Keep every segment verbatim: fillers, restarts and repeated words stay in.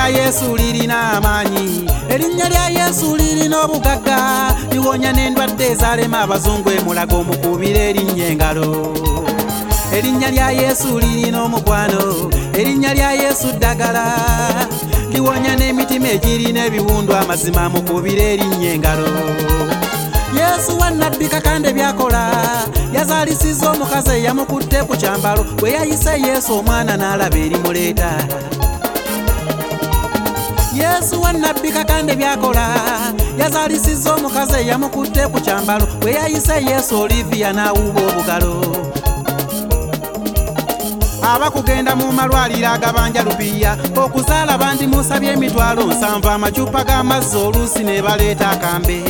Yesu lirina amaanyi, erinnya lya Yesu lirina obugagga, liwonya n'endwadde ezalema abazungu emulaga omukubira erinnya engalo. Erinnya lya Yesu lirina omukwano, erinnya lya Yesu ddagala, liwonya n'emitima egirina ebiwundu amazima mukubira erinnya engalo. Yesu wannabbi kakande byakola, yazaalisiza omukazi eyamukutte ku kyambalo, bwe yayise Yesu omwana n'alaba erimuleeta. Yesu wannabbi kakande byakola, yazaalisiza omukazi eyamukutte ku kyambalo, bwe yayise Yesu Olivia n'awuuba obugalo. Abakugenda mu malwaliro agabanja lupiya, okuzaala bandi musabye emitwalo nsanvu, amacupa g'amazzi oluusi ne baleeta akambe.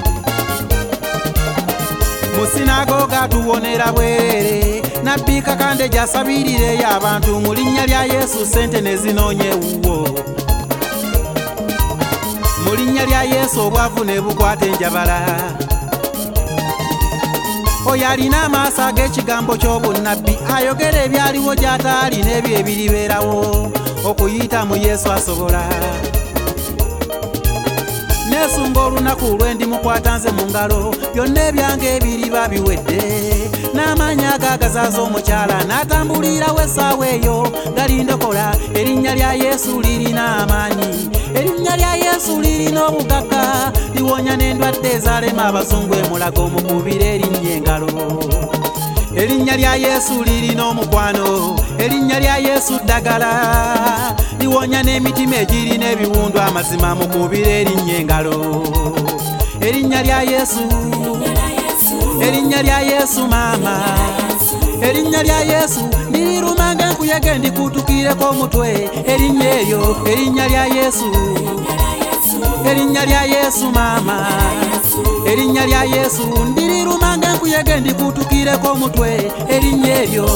Mu sinagoga tuwonera bwerere, nabbi kakande gy'asabirireyo abantu, mu linnya lya Yesu sente ne zinoonya ewuwo. Mu linnya lya Yesu obwavu ne bukwata enjabala. Oyo alina amaaso ag'ekigambo ky'obunnabbi, ayogera ebyaliwo gy'ataali n'ebyo ebiribeerawo, okuyita mu Yesu asobola. Neesunga olunaku lwe ndimukwata nze mu ngalo, byonna ebyange ebiriba biwedde, n'amaanyi agagazaaza omukyala n'atambulirawo essaawa eyo galindokola. Erinnya lya Yesu lirina amaanyi, erinnya lya Yesu lirina obugagga, liwonya n'endwadde ezalema abazungu emulaga omukubira erinnya engalo. Erinnya lya Yesu lirina omukwano, erinnya lya Yesu ddagala, liwonya n'emitima egirina ebiwundu amazima mukubira erinnya engalo. Erinnya lya Yesu, erinnya lya Yesu maama, erinnya lya Yesu liruma ng'enkuyege ndikutukireko omutwe. Erinnya eryo, erinnya lya Yesu, erinnya lya Yesu maama, erinnya lya Yesu liruma ng'enkuyege ndikutukireko omutwe. Erinnya eryo.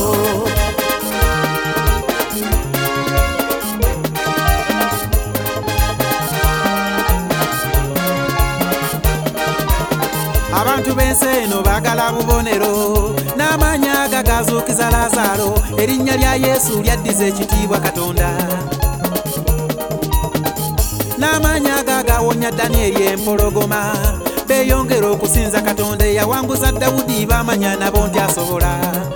Abantu b'ensi eno baagala bubonero, n'amaanyi agagazuukiza Laazaalo. Erinnya lya Yesu lyaddiza ekitiibwa Katonda, n'amaanyi agagawonya Danyeri empologoma, beeyongera okusinza Katonda eyawanguza Dawudi, baamanya nabo nti asobola.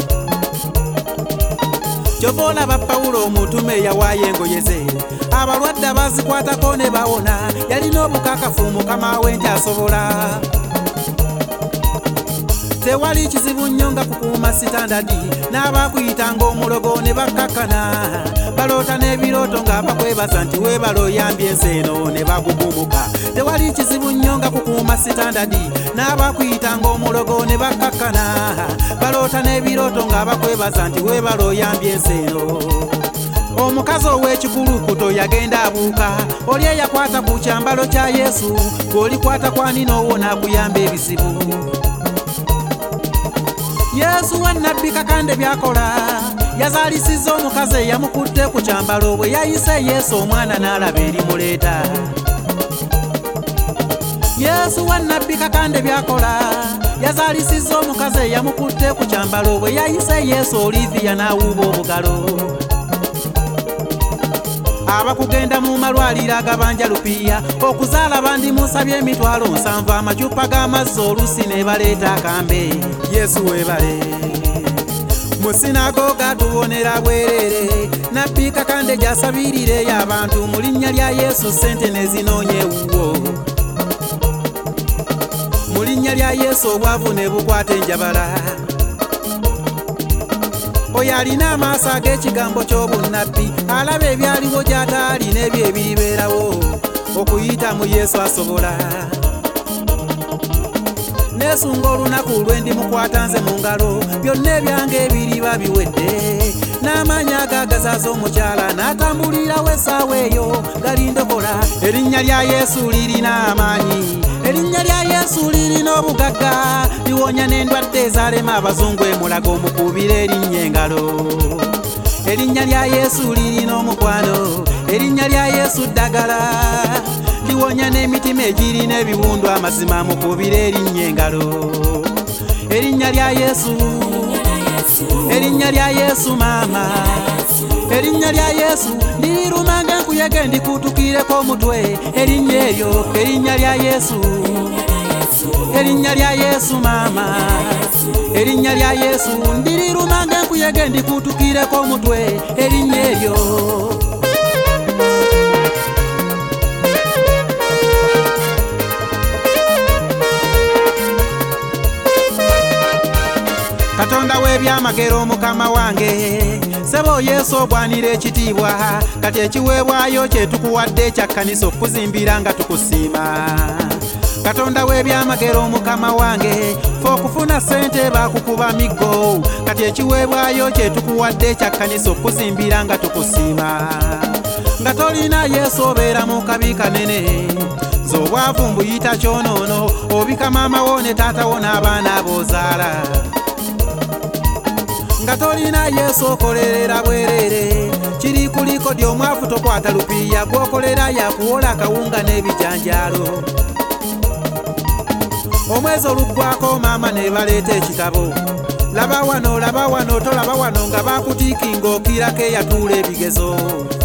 Kyova olaba Pawulo omutume eyawaayo engoye ze, abalwadde abazikwatako ne bawona, yalina obukakafu Mukama we nti asobola. Tewali kizibu nnyo nga kukuuma sitandadi, n'abakuyitanga omulogo ne bakkakkana, baloota n'ebirooto nga bakwebaza nti weebala oyambye ensi eno ne bagugumuka. Tewali kizibu nnyo nga kukuuma sitandadi, n'abakuyitanga omulogo ne bakkakkana, baloota n'ebirooto nga bakwebaza nti weebala oyambye ensi eno. Omukazi ow'ekikulukuto yagenda abuuka, oli eyakwata ku kyambalo kya Yesu, gw'olikwata kwanina owona akuyamba ebizibu. Yesu wannabbi kakande byakola, yazaalisiza omukazi eyamukutte ku kyambalo, bwe yayise Yesu omwana n'alaba erimuleeta. Yesu wannabbi kakande byakola, yazaalisiza omukazi eyamukutte ku kyambalo, bwe yayise Yesu Olivia n'awuuba obugalo. Abakugenda mu malwaliro agabanja lupiya, okuzaala bandi musabye emitwalo nsanvu, amacupa g'amazzi oluusi ne baleeta akambe. Yesu weebale. Mu sinagoga tuwonera bwerere, nabbi kakande gy'asabirireyo abantu, mu linnya lya Yesu sente ne zinoonya ewuwo. Mu linnya lya Yesu obwavu ne bukwata enjabala. Oyo alina amaaso ag'ekigambo ky'obunnabbi, alaba ebyaliwo gy'ataali n'ebyo ebiribeerawo, okuyita mu Yesu asobola. Neesunga olunaku lwe ndimukwata nze mu ngalo, byonna ebyange ebiriba biwedde, n'amaanyi agagazaaza omukyala n'atambulirawo essaawa eyo galindokola. Erinnya lya Yesu lirina amaanyi, erinnya lya Yesu lirina obugagga, liwonya n'endwadde ezalema abazungu emulaga omukubira erinnya engalo. Erinnya lya Yesu lirina omukwano, erinnya lya Yesu ddagala, liwonya n'emitima egirina ebiwundu amazima mukubira erinnya engalo. Erinnya lya Yesu, erinnya lya Yesu maama, erinnya lya Yesu liruma ng'enkuyege enkuyege ndikutukireko omutwe erinnya eryo erinnya lya Yesu erinnya lya Yesu mama erinnya lya Yesu ndiriruma ng'enkuyege ndikutukireko omutwe erinnya eryo Katonda w'ebyamagero mukama wange sebo Yesu ogwanira ekitiibwa kati ekiweebwayo kye tukuwadde ekya kkanisa okuzimbira nga tukusiima Katonda w'ebyamagero mukama wange fe okufuna ssente baakukuba miggo kati ekiweebwayo kye tukuwadde ekya kkanisa okuzimbira nga tukusiima nga tolina Yesu obeera mu kabi kanene z'obwavu mbuyita kyonoono obika maama wo ne taata wo n'abaana b'ozaala nga tolina Yesu okolerera bwerere kiri kuliko dy omwavu tokwata lupiiya gwokolera yakuwola akawunga n'ebijanjaalo omwezi oluggwako maama ne baleeta ekitabo laba wano laba wano tolaba wano nga bakutiikinga okirako eyatuula ebigezo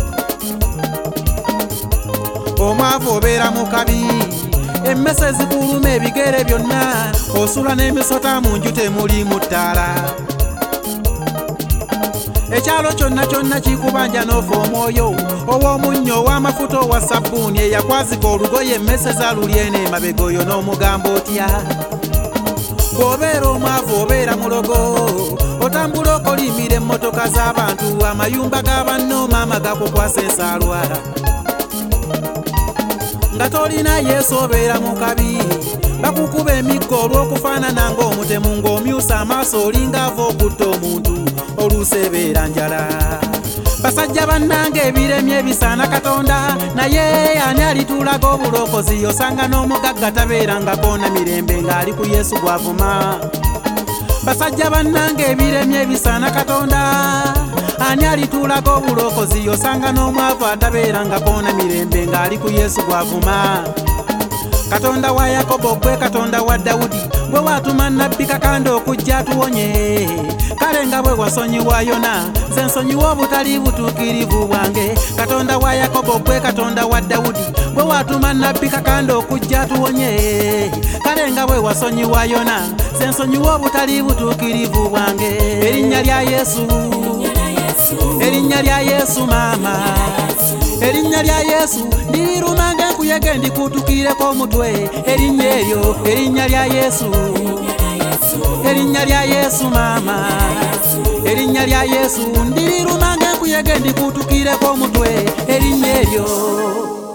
omwavu obeera mu kabi emmese zikuluma ebigere byonna osula n'emisota mu nju temuli mu ttaala ekyalo kyonna kyonna kikubanja n'ofa omwoyo ow'omunnyo ow'amafuta owa sabbuuni eyakwazika olugoye emmese zalulye n'emabega oyo n'omugamba otya bw'obeera omwavu obeera mulogo otambula okolimira emmotoka z'abantu amayumba g'abanno maama gakukwasa ensaalwa nga tolina Yesu obeera mu kabi bakukuba emiggo olw'okufaanana ng'omutemu ng'omyusa amaaso olinga ava okutta omuntu oluusebeera njala basajja bannange ebiremye bisaana Katonda naye ani alituulaga obulokozi osanga n'omugagga tabeerangako na mirembe ng'ali ku Yesu gw'avuma basajja bannange ebiremye bisaana Katonda ani alituulaga obulokozi osanga n'omwavu atabeerangako na mirembe ng'ali ku Yesu gw'avuma Katonda wa Yakobo gwe Katonda wa Dawudi gwe watuma nnabbi Kakanda okujja tuwonye kale nga bwe wasonyiwa Yona nze nsonyiwa obutali butuukirivu bwange Katonda wa Yakobo gwe Katonda wa Dawudi gwe watuma nnabbi Kakanda okujja tuwonye kale nga bwe wasonyiwa Yona nze nsonyiwa obutali butuukirivu bwange erinnya lya Yesu erinnya lya Yesu mama erinnya lya Yesu ndiriruma ng'enkuyege ndikutukireko omutwe erinnya eryo erinnya lya Yesu erinnya lya Yesu mama erinnya lya Yesu ndiriruma ng'enkuyege ndikutukireko omutwe erinnya eryo